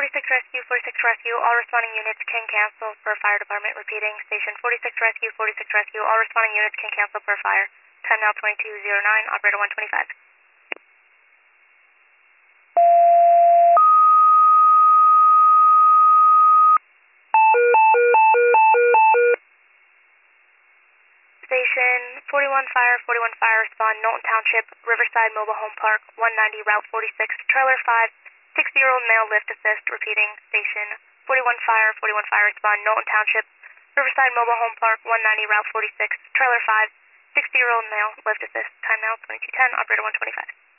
46 Rescue, all responding units can cancel per fire department. Repeating, station 46 Rescue, all responding units can cancel per fire. Time now 2209, operator 125. Station 41 Fire, respond, Knowlton Township, Riverside Mobile Home Park, 190 Route 46, trailer 5, 60-year-old male lift assist. Repeating, station 41 Fire, respond, Knowlton Township, Riverside Mobile Home Park, 190 Route 46, trailer 5, 60-year-old male lift assist. Time now 2210, operator 125.